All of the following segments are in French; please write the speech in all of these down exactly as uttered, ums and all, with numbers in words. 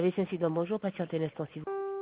Alice Incident, bonjour, patientez un instant s'il vous plaît.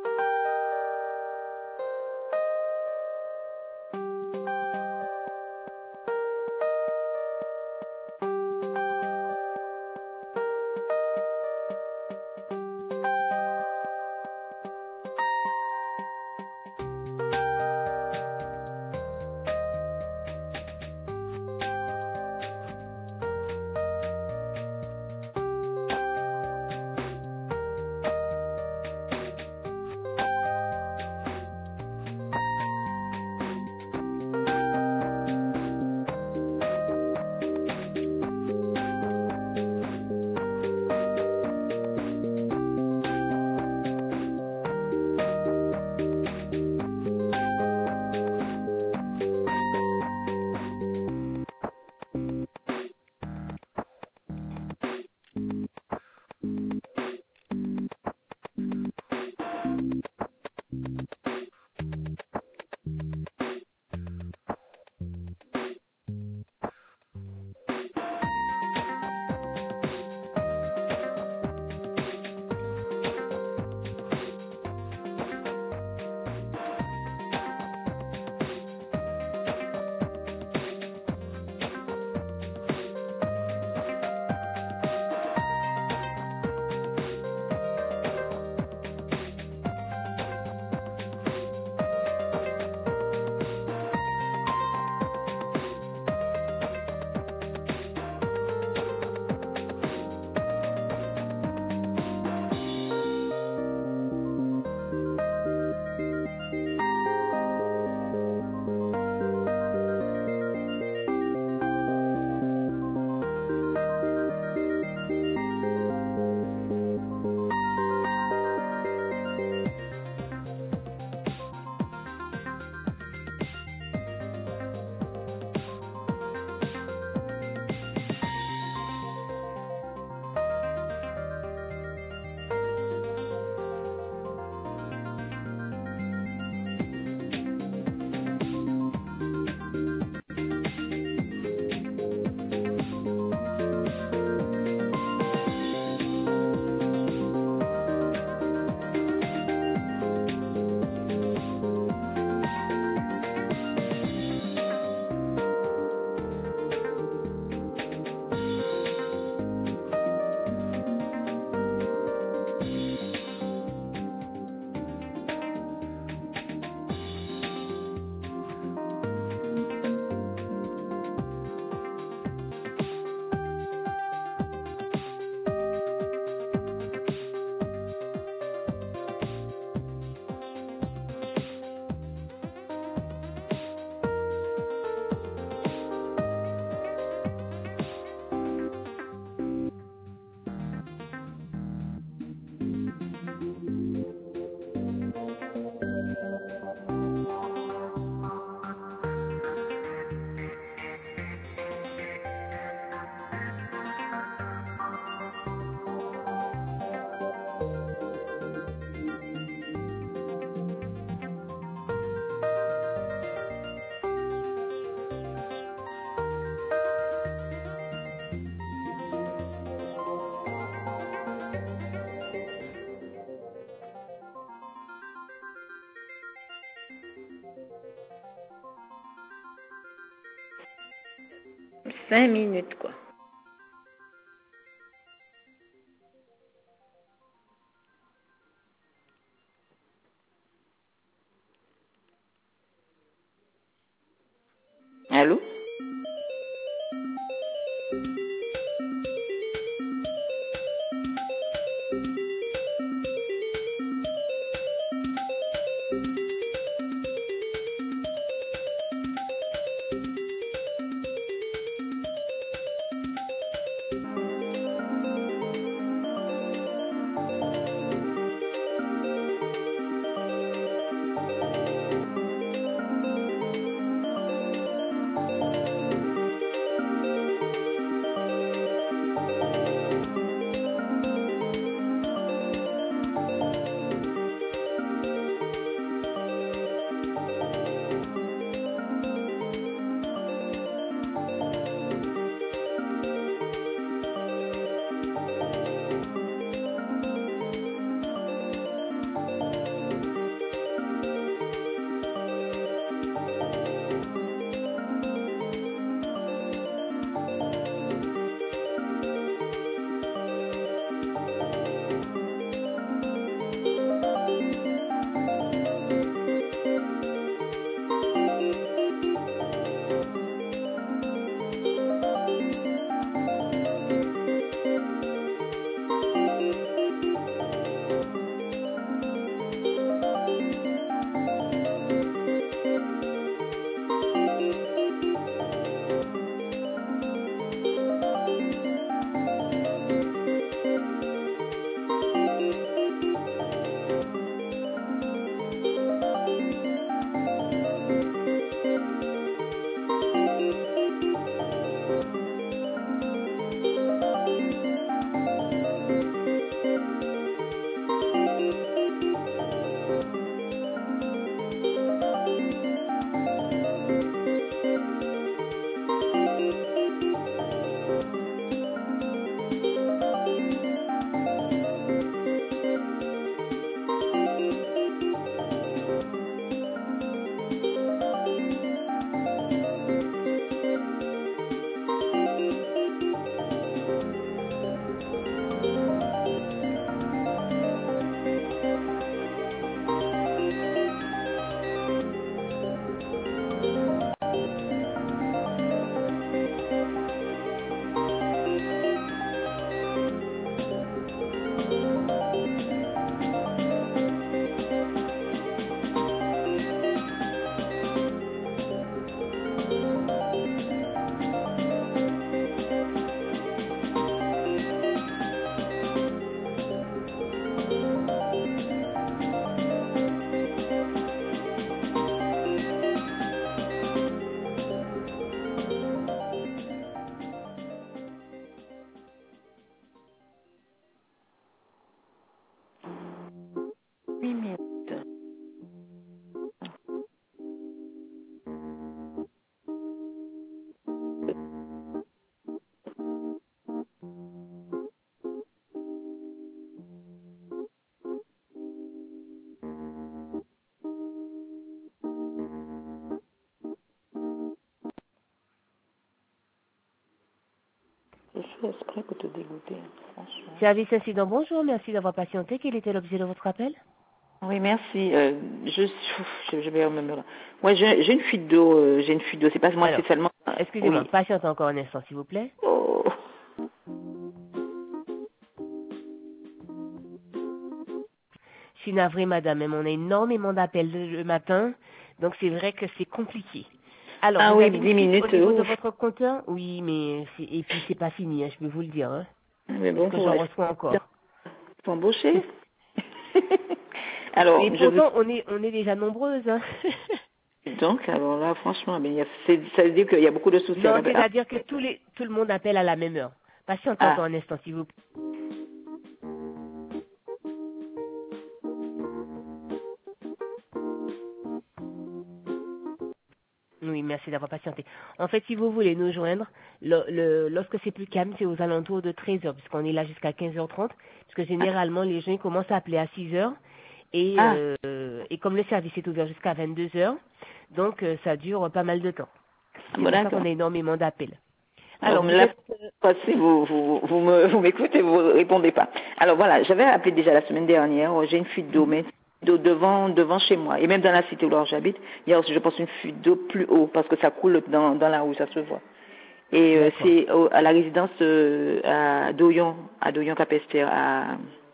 Cinq minutes, quoi. Allô? Je suis exprès pour te dégoûter, franchement. Service incident, bonjour, merci d'avoir patienté. Quel était l'objet de votre appel? Oui, merci. Euh, je, je, je vais me Moi, j'ai j'ai une fuite d'eau. Euh, j'ai une fuite d'eau. C'est pas moi, Alors, c'est seulement. excusez-moi, Oui. patiente encore un instant, s'il vous plaît. Oh. Je suis navrée, madame, mais on a énormément d'appels le le matin, donc c'est vrai que c'est compliqué. Alors, Ah vous oui, avez une dix fuite au minutes. niveau de Ouf. votre compteur? Oui, mais c'est- et puis c'est pas fini, hein, je peux vous le dire, hein, Mais parce bon, que pour j'en rester. reçois encore. Faut embaucher. Alors, Mais je veux. pourtant, on est on est déjà nombreuses, hein. Donc, alors là, franchement, mais il y a, c'est- ça veut dire qu'il y a beaucoup de soucis à Non, la. c'est-à-dire que tous les tout le monde appelle à la même heure. Patientez Ah. encore un instant, s'il vous plaît. Oui, merci d'avoir patienté. En fait, si vous voulez nous joindre, le, le- lorsque c'est plus calme, c'est aux alentours de treize heures, puisqu'on est là jusqu'à quinze heures trente, puisque généralement, les gens ils commencent à appeler à six heures, et, Ah. euh, et comme le service est ouvert jusqu'à vingt-deux heures, donc euh, ça dure pas mal de temps. C'est Bon, pour ça d'accord. qu'on a énormément d'appels. Alors Alors, vous là, êtes... si vous, vous, vous me- vous m'écoutez, vous ne répondez pas. Alors voilà, j'avais appelé déjà la semaine dernière, j'ai une fuite d'eau, mais d'eau devant, devant chez moi, et même dans la cité où j'habite, il y a aussi, je pense, une fuite d'eau plus haut, parce que ça coule dans, dans la rue, ça se voit. Et euh, D'accord. c'est au- à la résidence euh, à Doyon, à Doyon Capester, à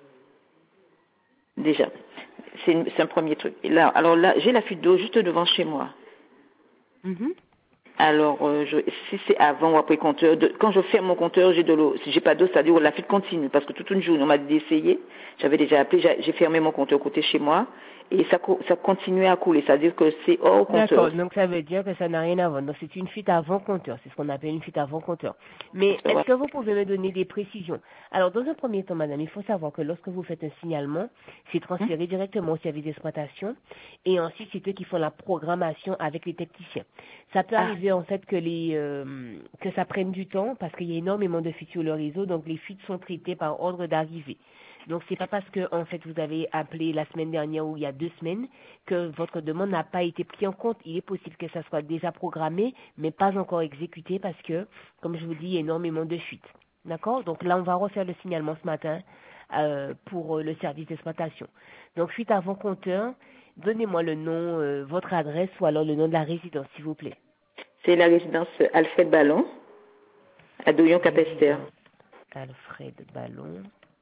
déjà. C'est une- c'est un premier truc. Et là, alors là, j'ai la fuite d'eau juste devant chez moi. Mhm. Alors, euh, je, si c'est avant ou après compteur, de, quand je ferme mon compteur, j'ai de l'eau. Si j'ai pas d'eau, c'est-à-dire que la fuite continue, parce que toute une journée, on m'a dit d'essayer. J'avais déjà appelé, j'ai j'ai fermé mon compteur côté chez moi, et ça, co- ça continuait à couler, c'est-à-dire que c'est hors compteur. D'accord, donc ça veut dire que ça n'a rien à voir. Donc c'est une fuite avant compteur, c'est ce qu'on appelle une fuite avant compteur. Mais est-ce Voilà. que vous pouvez me donner des précisions? Alors dans un premier temps, madame, il faut savoir que lorsque vous faites un signalement, c'est Hein? transféré directement au service d'exploitation et ensuite c'est eux qui font la programmation avec les techniciens. Ça peut Ah, arriver en fait que les euh, que ça prenne du temps parce qu'il y a énormément de fuites sur le réseau, donc les fuites sont traitées par ordre d'arrivée. Donc c'est pas parce que en fait vous avez appelé la semaine dernière ou il y a deux semaines que votre demande n'a pas été prise en compte. Il est possible que ça soit déjà programmé, mais pas encore exécuté parce que, comme je vous dis, il y a énormément de fuites. D'accord? Donc là, on va refaire le signalement ce matin euh, pour euh, le service d'exploitation. Donc suite avant compteur, donnez-moi le nom, euh, votre adresse ou alors le nom de la résidence, s'il vous plaît. c'est la résidence Alfred Ballon, à Doyon Capester. Résidence Alfred Ballon.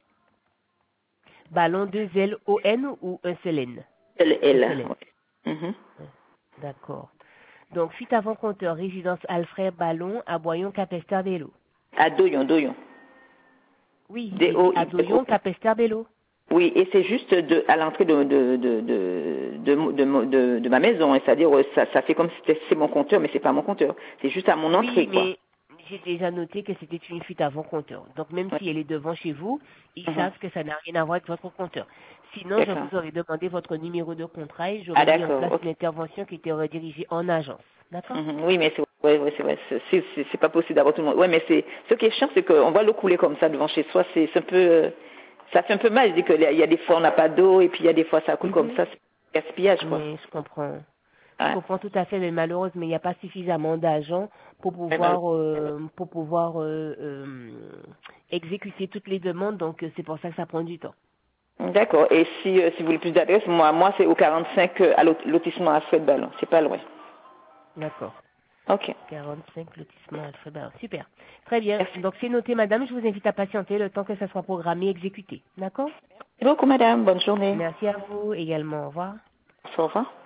Ballon deux L O N ou un seul N? L Un L. seul N. Ouais. Mhm. Ouais, d'accord. Donc, suite avant compteur, résidence Alfred Ballon à Boyon Capesterbello. À Doyon, Doyon. Oui, j'ai dit à D-O-Y-O. Doyon Capesterbello. Oui, et c'est juste de, à l'entrée de, de, de, de, de, de, de- de ma maison, hein, c'est-à-dire euh, ça, ça fait comme si c'était- c'est mon compteur, mais c'est pas mon compteur. C'est juste à mon Oui, entrée, quoi. mais j'ai déjà noté que c'était une fuite avant compteur. Donc, même Ouais. si elle est devant chez vous, ils Mhm. savent que ça n'a rien à voir avec votre compteur. Sinon, je D'accord. vous aurais demandé votre numéro de contrat et Ah, j'aurais mis en d'accord, place ok. une intervention qui était redirigée en agence. D'accord? Mhm. Oui, mais c'est ouais, ouais, c'est vrai, c'est c'est- c'est- c'est pas possible d'avoir tout le monde. Ouais, mais c'est ce qui est chiant, c'est qu'on voit l'eau couler comme ça devant chez soi, c'est c'est un peu, euh, ça fait un peu mal. Je dis qu'il y a il y a des fois on n'a pas d'eau et puis il y a des fois ça coule comme Mhm. ça, c'est gaspillage, quoi. Mais je comprends. Je Ouais. comprends tout à fait, mais malheureusement, il n'y a pas suffisamment d'agents pour Ouais, mal- pouvoir euh, pour pouvoir euh, euh, exécuter toutes les demandes. Donc, euh, c'est pour ça que ça prend du temps. D'accord. Et si, euh, si vous voulez plus d'adresse, moi, moi c'est au quarante-cinq euh, à lot- lotissement Alfred Ballon. C'est pas loin. D'accord. Ok. quarante-cinq lotissement Alfred Ballon. Super. Très bien. Merci Donc, c'est noté, madame. Je vous invite à patienter le temps que ça soit programmé et exécuté. D'accord? beaucoup, madame. Bonne journée. Merci à vous également. Au revoir. Au revoir.